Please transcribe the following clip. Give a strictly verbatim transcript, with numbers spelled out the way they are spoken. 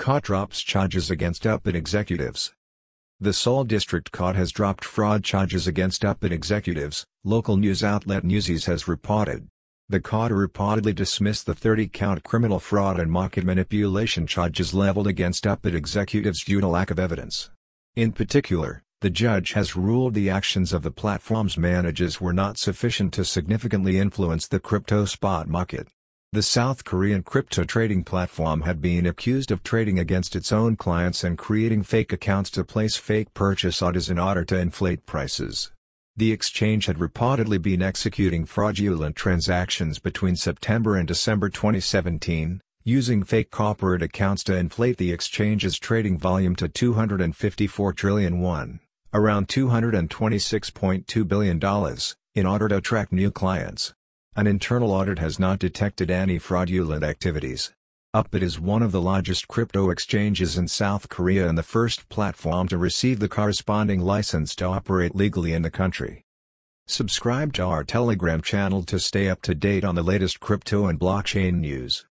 C O T drops charges against Upbit executives. The Seoul District Court has dropped fraud charges against Upbit executives, local news outlet Newsies has reported. The court reportedly dismissed the thirty count criminal fraud and market manipulation charges leveled against Upbit executives due to lack of evidence. In particular, the judge has ruled the actions of the platform's managers were not sufficient to significantly influence the crypto spot market. The South Korean crypto trading platform had been accused of trading against its own clients and creating fake accounts to place fake purchase orders in order to inflate prices. The exchange had reportedly been executing fraudulent transactions between September and December twenty seventeen, using fake corporate accounts to inflate the exchange's trading volume to two hundred fifty-four trillion won, around two hundred twenty-six point two billion dollars, in order to attract new clients. An internal audit has not detected any fraudulent activities. Upbit is one of the largest crypto exchanges in South Korea and the first platform to receive the corresponding license to operate legally in the country. Subscribe to our Telegram channel to stay up to date on the latest crypto and blockchain news.